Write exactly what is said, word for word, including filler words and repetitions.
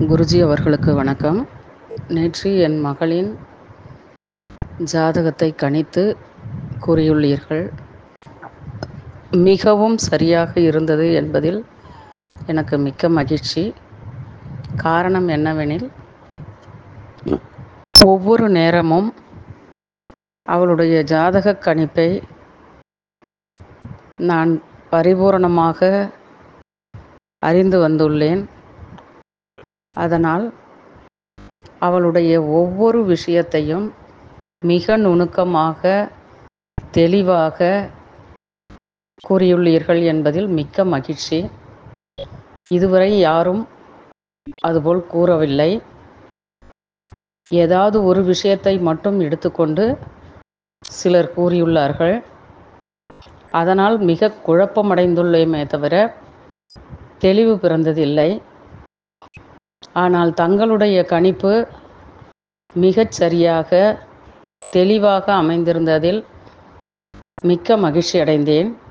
குருஜி அவர்களுக்கு வணக்கம். நேற்று என் மகளின் ஜாதகத்தை கணித்து கூறியுள்ளீர்கள். மிகவும் சரியாக இருந்தது என்பதில் எனக்கு மிக்க மகிழ்ச்சி. காரணம் என்னவெனில், ஒவ்வொரு நேரமும் அவளுடைய ஜாதக கணிப்பை நான் பரிபூரணமாக அறிந்து வந்துள்ளேன். அதனால் அவளுடைய ஒவ்வொரு விஷயத்தையும் மிக நுணுக்கமாக தெளிவாக கூறியுள்ளீர்கள் என்பதில் மிக்க மகிழ்ச்சி. இதுவரை யாரும் அதுபோல் கூறவில்லை. ஏதாவது ஒரு விஷயத்தை மட்டும் எடுத்துக்கொண்டு சிலர் கூறியுள்ளார்கள். அதனால் மிக குழப்பமடைந்துள்ளேமே தவிர தெளிவு பிறந்ததில்லை. ஆனால் தங்களுடைய கணிப்பு மிகச் சரியாக தெளிவாக அமைந்திருந்ததில் மிக்க மகிழ்ச்சி அடைந்தேன்.